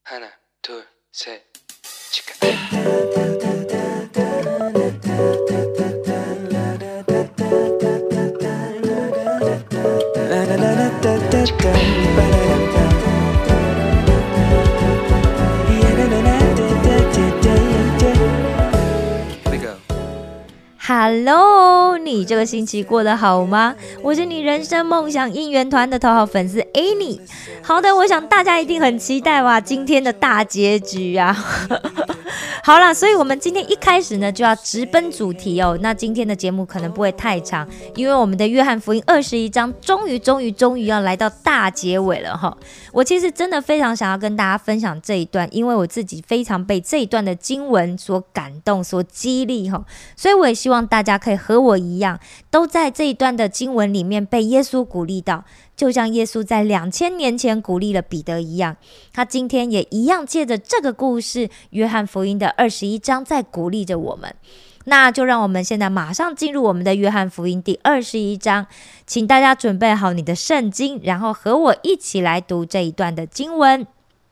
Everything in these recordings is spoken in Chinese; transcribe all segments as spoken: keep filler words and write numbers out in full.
하나, 둘, 셋, 치카. Hello， 你这个星期过得好吗？我是你人生梦想应援团的头号粉丝 Annie。好的，我想大家一定很期待哇，今天的大结局啊！好啦，所以我们今天一开始呢就要直奔主题哦。那今天的节目可能不会太长，因为我们的约翰福音二十一章终于终于终于要来到大结尾了哈。我其实真的非常想要跟大家分享这一段，因为我自己非常被这一段的经文所感动、所激励哈。所以我也希望大家可以和我一样，都在这一段的经文里面被耶稣鼓励到。就像耶稣在两千年前鼓励了彼得一样，他今天也一样借着这个故事，约翰福音的二十一章在鼓励着我们。那就让我们现在马上进入我们的约翰福音第二十一章，请大家准备好你的圣经，然后和我一起来读这一段的经文。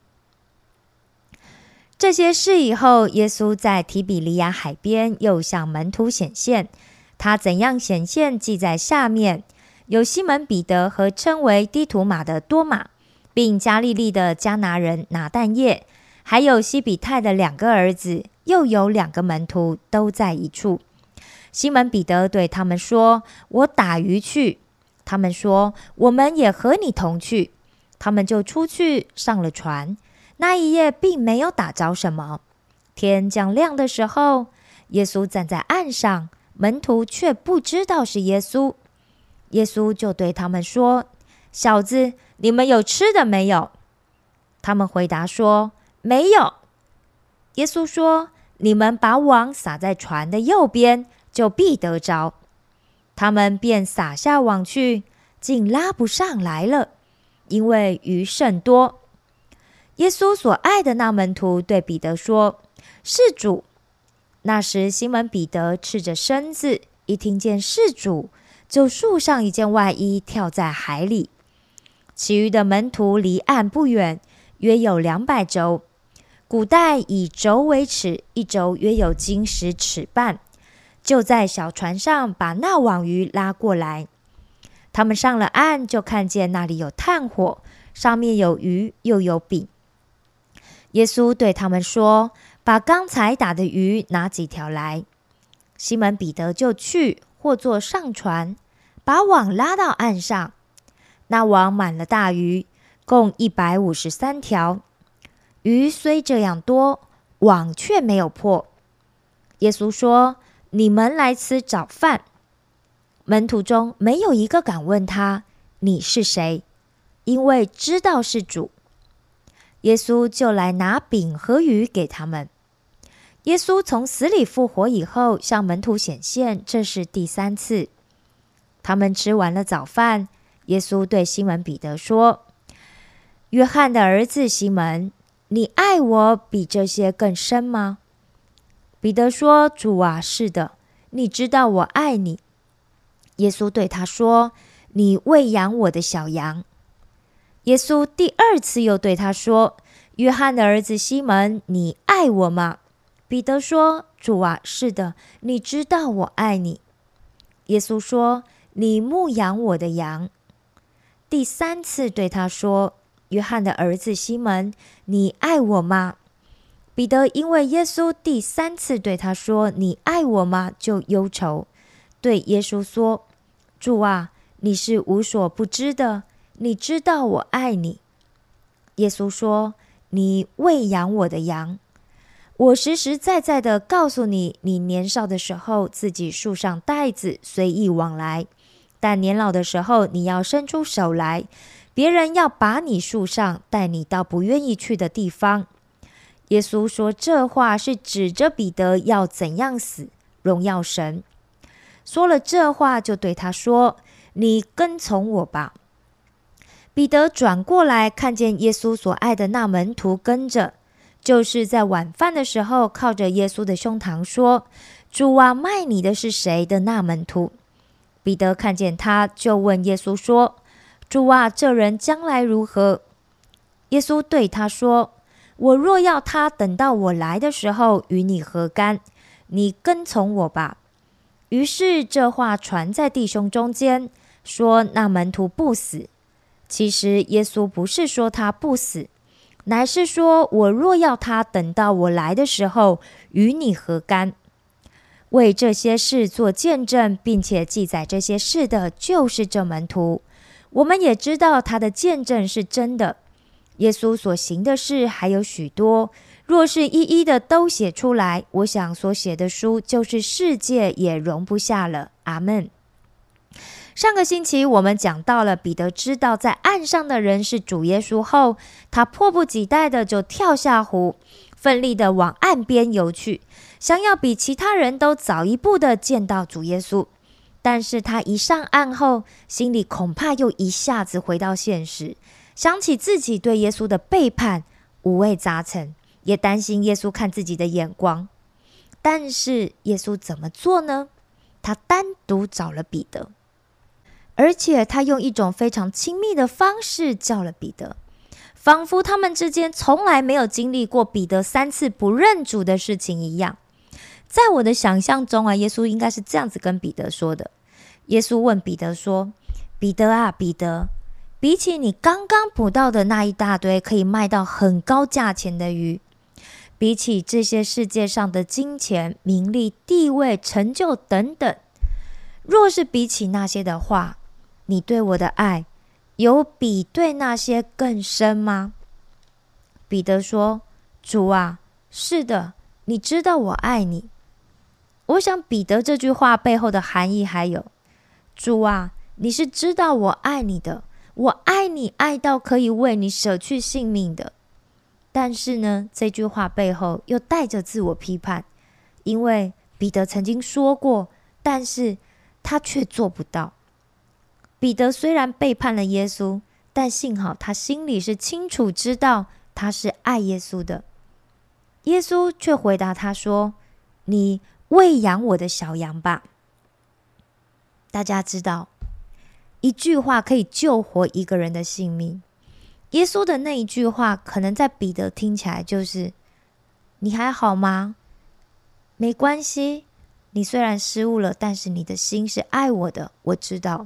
这些事以后，耶稣在提比利亚海边又向门徒显现，他怎样显现记在下面。有西门彼得和称为低图马的多马，并加利利的迦拿人拿但业，还有西比泰的两个儿子，又有两个门徒都在一处。西门彼得对他们说：我打鱼去。他们说：我们也和你同去。他们就出去上了船。那一夜并没有打着什么。天将亮的时候，耶稣站在岸上，门徒却不知道是耶稣。耶稣就对他们说：小子，你们有吃的没有？他们回答说：没有。耶稣说：你们把网撒在船的右边，就必得着。他们便撒下网去，竟拉不上来了，因为鱼甚多。耶稣所爱的那门徒对彼得说：是主。那时西门彼得赤着身子，一听见是主，就束上一件外衣，跳在海里。其余的门徒离岸不远，约有两百肘。古代以肘为尺，一肘约有金十尺半。就在小船上把那网鱼拉过来。他们上了岸，就看见那里有炭火，上面有鱼，又有饼。耶稣对他们说：把刚才打的鱼拿几条来。西门彼得就去，或作上船，把网拉到岸上。那网满了大鱼，共一百五十三条。鱼虽这样多，网却没有破。耶稣说：你们来吃早饭。门徒中没有一个敢问他：你是谁？因为知道是主。耶稣就来拿饼和鱼给他们。耶稣从死里复活以后，向门徒显现，这是第三次。他们吃完了早饭，耶稣对西门彼得说：约翰的儿子西门，你爱我比这些更深吗？彼得说：主啊，是的，你知道我爱你。耶稣对他说：你喂养我的小羊。耶稣第二次又对他说：约翰的儿子西门，你爱我吗？彼得说：主啊，是的，你知道我爱你。耶稣说：你牧养我的羊。第三次对他说：约翰的儿子西门，你爱我吗？彼得因为耶稣第三次对他说：你爱我吗？就忧愁，对耶稣说：主啊，你是无所不知的，你知道我爱你。耶稣说：你喂养我的羊。我实实在在的告诉你，你年少的时候自己束上带子，随意往来，但年老的时候你要伸出手来，别人要把你束上，带你到不愿意去的地方。耶稣说这话是指着彼得要怎样死，荣耀神。说了这话，就对他说：你跟从我吧。彼得转过来，看见耶稣所爱的那门徒跟着，就是在晚饭的时候靠着耶稣的胸膛说：主啊，卖你的是谁的那门徒。彼得看见他，就问耶稣说：主啊，这人将来如何？耶稣对他说： 我若要他等到我来的时候，与你何干？你跟从我吧。于是这话传在弟兄中间，说那门徒不死。其实耶稣不是说他不死，乃是说我若要他等到我来的时候，与你何干？为这些事做见证，并且记载这些事的，就是这门徒。我们也知道他的见证是真的。耶稣所行的事还有许多，若是一一的都写出来，我想所写的书就是世界也容不下了。阿们。上个星期我们讲到了彼得知道在岸上的人是主耶稣后，他迫不及待的就跳下湖，奋力的往岸边游去，想要比其他人都早一步的见到主耶稣。但是他一上岸后，心里恐怕又一下子回到现实，想起自己对耶稣的背叛，五味杂陈，也担心耶稣看自己的眼光。但是耶稣怎么做呢？他单独找了彼得，而且他用一种非常亲密的方式叫了彼得，仿佛他们之间从来没有经历过彼得三次不认主的事情一样。在我的想象中啊，耶稣应该是这样子跟彼得说的。耶稣问彼得说：彼得啊，彼得，比起你刚刚捕到的那一大堆可以卖到很高价钱的鱼，比起这些世界上的金钱、名利、地位、成就等等，若是比起那些的话，你对我的爱有比对那些更深吗？彼得说：主啊，是的，你知道我爱你。我想彼得这句话背后的含义还有：主啊，你是知道我爱你的，我爱你爱到可以为你舍去性命的。但是呢，这句话背后又带着自我批判，因为彼得曾经说过，但是他却做不到。彼得虽然背叛了耶稣，但幸好他心里是清楚知道他是爱耶稣的。耶稣却回答他说：你喂养我的小羊吧。大家知道，一句话可以救活一个人的性命。耶稣的那一句话，可能在彼得听起来就是：你还好吗？没关系，你虽然失误了，但是你的心是爱我的，我知道。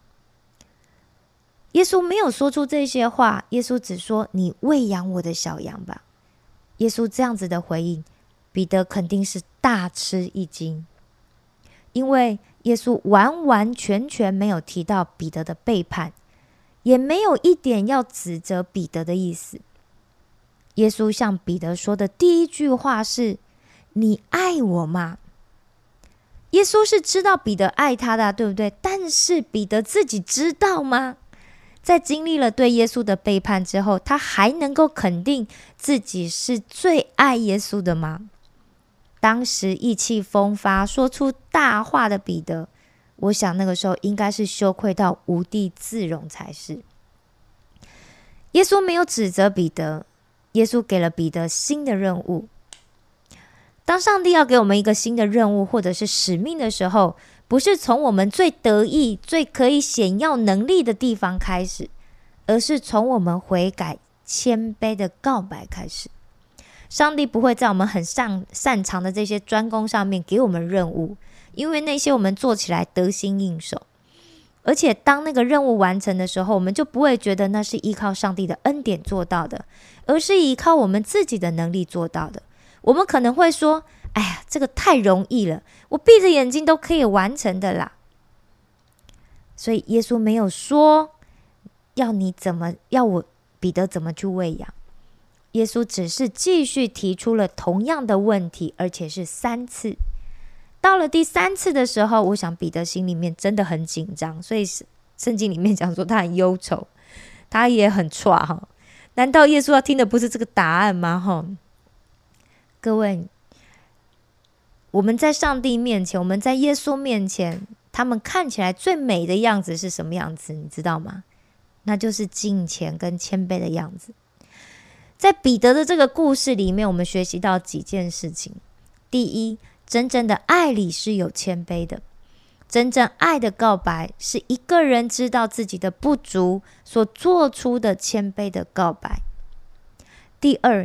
耶稣没有说出这些话，耶稣只说：你喂养我的小羊吧。耶稣这样子的回应，彼得肯定是大吃一惊，因为耶稣完完全全没有提到彼得的背叛，也没有一点要指责彼得的意思。耶稣向彼得说的第一句话是：你爱我吗？耶稣是知道彼得爱他的，对不对？但是彼得自己知道吗？在经历了对耶稣的背叛之后，他还能够肯定自己是最爱耶稣的吗？当时意气风发说出大话的彼得，我想那个时候应该是羞愧到无地自容才是。耶稣没有指责彼得，耶稣给了彼得新的任务。当上帝要给我们一个新的任务或者是使命的时候，不是从我们最得意、最可以显耀能力的地方开始，而是从我们悔改、谦卑的告白开始。上帝不会在我们很擅擅长的这些专攻上面给我们任务，因为那些我们做起来得心应手。而且当那个任务完成的时候，我们就不会觉得那是依靠上帝的恩典做到的，而是依靠我们自己的能力做到的。我们可能会说：哎呀，这个太容易了，我闭着眼睛都可以完成的啦。所以耶稣没有说要你怎么要我彼得怎么去喂养，耶稣只是继续提出了同样的问题，而且是三次。到了第三次的时候，我想彼得心里面真的很紧张，所以圣经里面讲说他很忧愁，他也很挫哈。难道耶稣要听的不是这个答案吗？哈，各位，我们在上帝面前，我们在耶稣面前，他们看起来最美的样子是什么样子？你知道吗？那就是敬虔跟谦卑的样子。在彼得的这个故事里面，我们学习到几件事情。第一，真正的爱里是有谦卑的。真正爱的告白是一个人知道自己的不足所做出的谦卑的告白。第二，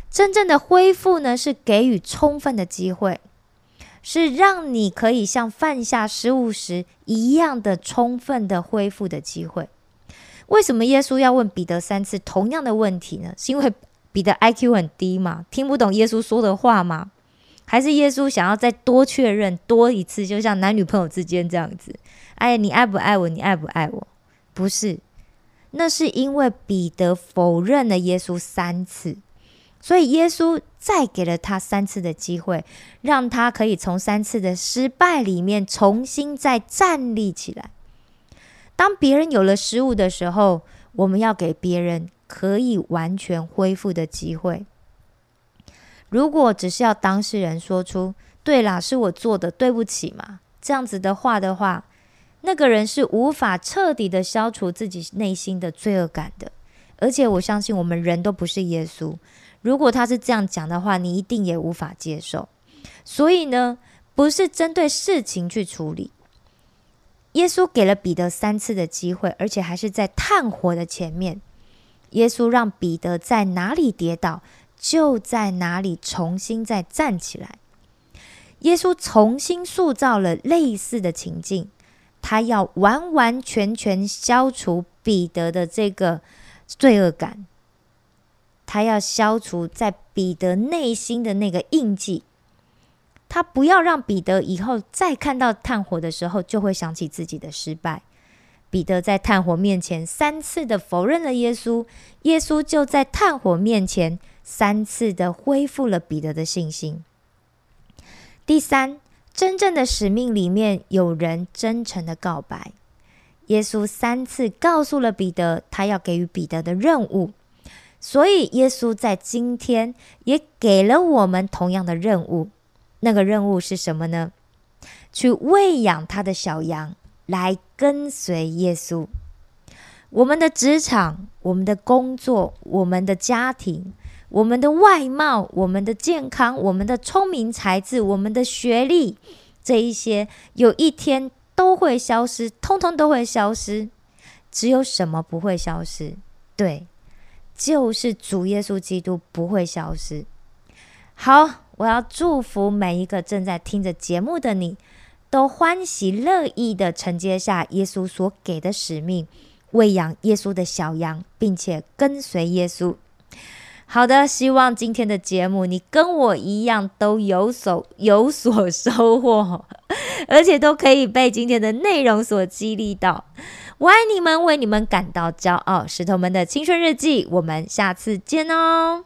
真正的恢复呢，是给予充分的机会，是让你可以像犯下失误时一样的充分的恢复的机会。为什么耶稣要问彼得三次同样的问题呢？是因为彼得 I Q 很低吗？听不懂耶稣说的话吗？还是耶稣想要再多确认多一次，就像男女朋友之间这样子，哎，你爱不爱我？你爱不爱我？不是，那是因为彼得否认了耶稣三次，所以耶稣再给了他三次的机会，让他可以从三次的失败里面重新再站立起来。当别人有了失误的时候，我们要给别人可以完全恢复的机会。如果只是要当事人说出对啦，是我做的，对不起嘛，这样子的话的话，那个人是无法彻底的消除自己内心的罪恶感的。而且我相信我们人都不是耶稣，如果他是这样讲的话，你一定也无法接受。所以呢，不是针对事情去处理。耶稣给了彼得三次的机会，而且还是在炭火的前面。耶稣让彼得在哪里跌倒，就在哪里重新再站起来。耶稣重新塑造了类似的情境，他要完完全全消除彼得的这个罪恶感，他要消除在彼得内心的那个印记，他不要让彼得以后再看到炭火的时候就会想起自己的失败。彼得在炭火面前三次的否认了耶稣，耶稣就在炭火面前三次的恢复了彼得的信心。第三，真正的使命里面有人真诚的告白。耶稣三次告诉了彼得他要给予彼得的任务，所以耶稣在今天也给了我们同样的任务。那个任务是什么呢？去喂养他的小羊，来跟随耶稣。我们的职场，我们的工作，我们的家庭，我们的外貌，我们的健康，我们的聪明才智，我们的学历，这一些有一天都会消失，通通都会消失。只有什么不会消失？对，就是主耶稣基督不会消失。好，我要祝福每一个正在听着节目的你，都欢喜乐意的承接下耶稣所给的使命，喂养耶稣的小羊，并且跟随耶稣。好的，希望今天的节目你跟我一样都有所有所收获，而且都可以被今天的内容所激励到。我爱你们，为你们感到骄傲。石头们的青春日记，我们下次见哦。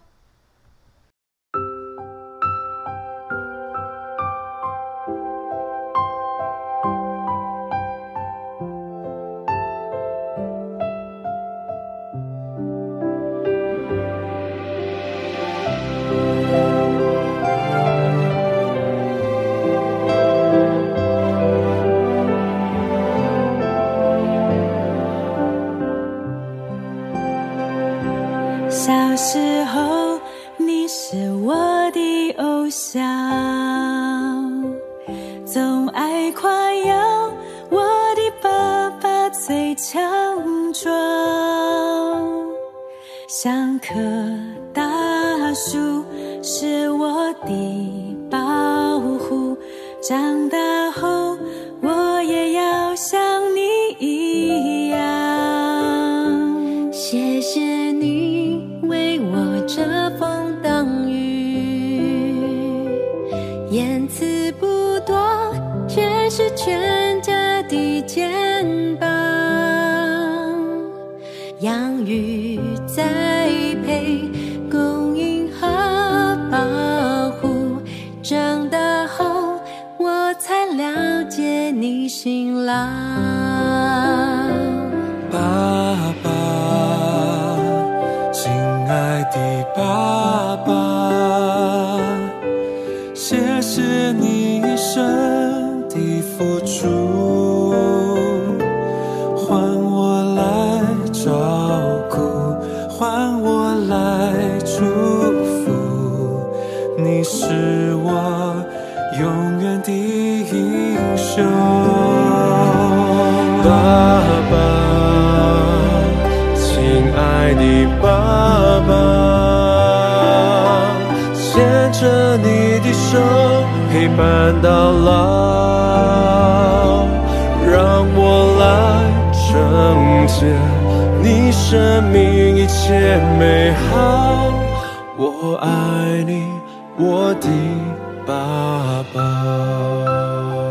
小时候你是我的偶像，总爱夸耀我的爸爸最强壮，像棵大树是我的保护，长大后我也要像你一样。谢谢你为我遮风挡雨，言辞不多，却是全家的肩膀，养育栽培供应和保护，长大后我才了解你辛劳。 爸爸，亲爱的爸爸，谢谢你一生的付出，换我来照顾，换我来祝福，你是我永远的英雄。爸爸，亲爱的爸爸， 你的手陪伴到老，让我来承接你生命一切美好。我爱你，我的爸爸。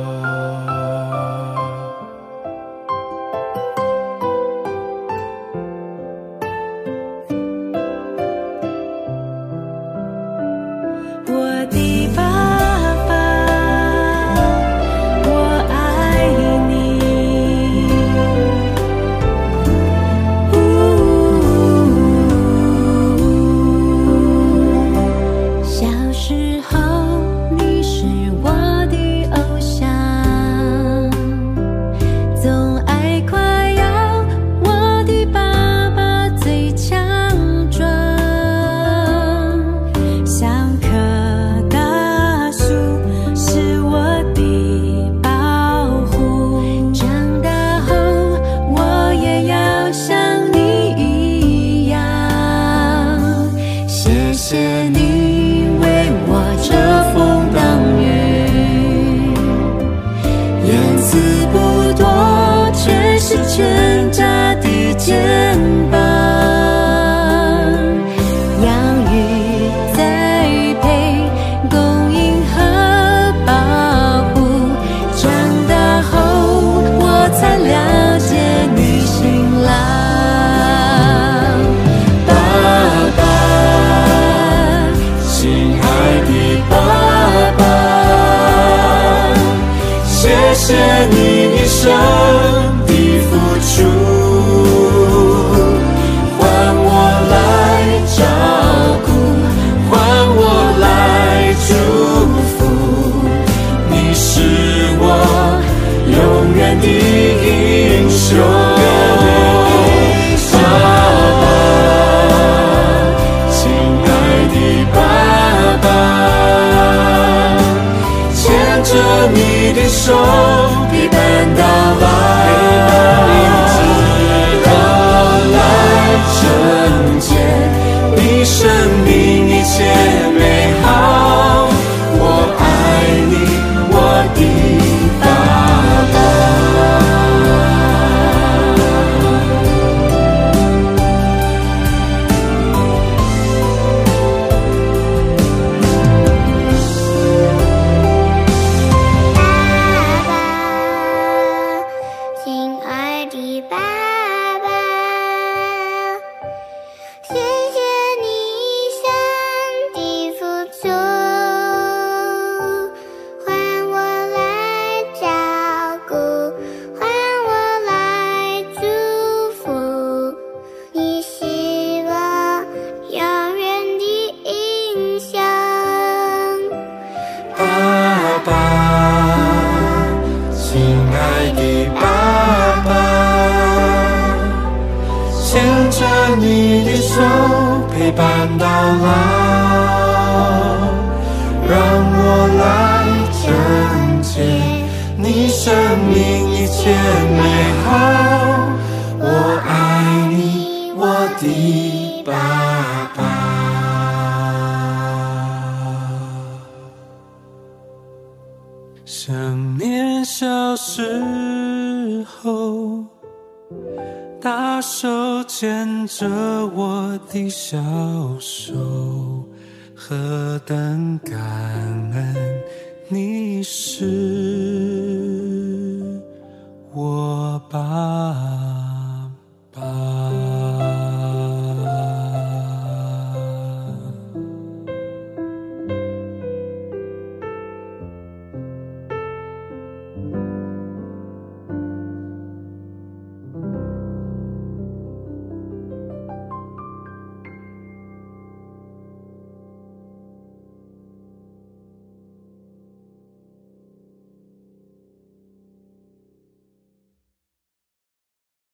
谢谢你一生的付出，换我来照顾，换我来祝福。你是我永远的英雄，爸爸，亲爱的爸爸，牵着你的手陪伴到老，直到来承接你生命一切美好。我爱你，我的爸爸。你的手陪伴到老，让我来承接你生命一切美好。我爱你，我的爸爸。想念小时候，大手牵着我的小手，何等感恩你是